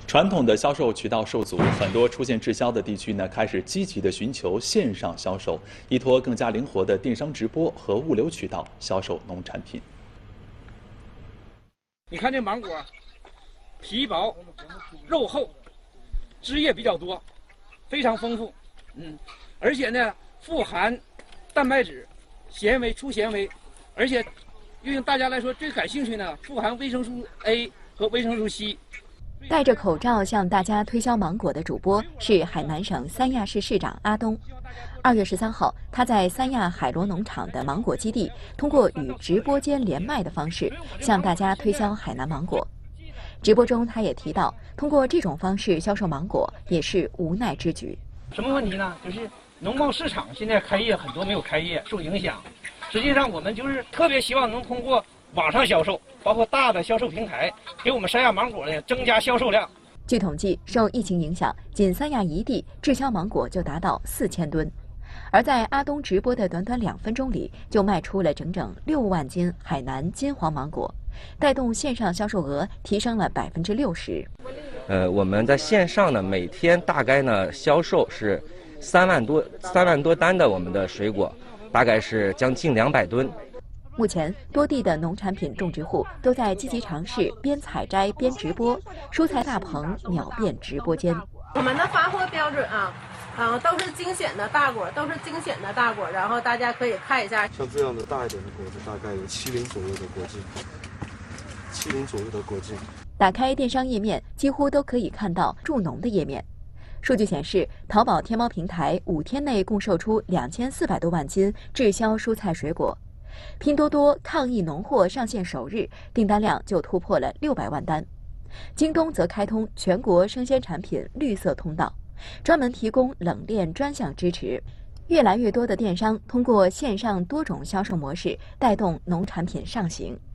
传统的销售渠道受阻，很多出现滞销的地区呢，开始积极的寻求线上销售，依托更加灵活的电商直播和物流渠道销售农产品。 你看这芒果，皮薄，肉厚，汁液比较多，非常丰富，而且呢富含蛋白质、纤维、粗纤维，而且对大家来说最感兴趣呢，富含维生素 A 和维生素 C。 戴着口罩向大家推销芒果的主播是海南省三亚市市长阿东。2月13号，他在三亚海螺农场的芒果基地，通过与直播间连麦的方式，向大家推销海南芒果。直播中，他也提到，通过这种方式销售芒果也是无奈之举。 什么问题呢？就是农贸市场现在开业很多没有开业，受影响。实际上，我们就是特别希望能通过网上销售，包括大的销售平台，给我们三亚芒果呢增加销售量。 据统计，受疫情影响，仅三亚一地滞销芒果就达到4000吨，而在阿东直播的短短2分钟里，就卖出了整整6万斤海南金黄芒果，带动线上销售额提升了60%。 我们在线上呢，每天大概呢销售是3万多单的我们的水果，大概是将近200吨。 目前，多地的农产品种植户都在积极尝试边采摘边直播，蔬菜大棚秒变直播间。 我们的发货标准都是精选的大果，然后大家可以看一下。 像这样的大一点的果子，大概有70左右的果径。 打开电商页面，几乎都可以看到助农的页面。数据显示，淘宝天猫平台5天内共售出2400多万斤滞销蔬菜水果。拼多多抗疫农货上线首日，订单量就突破了600万单。京东则开通全国生鲜产品绿色通道，专门提供冷链专项支持。越来越多的电商通过线上多种销售模式，带动农产品上行。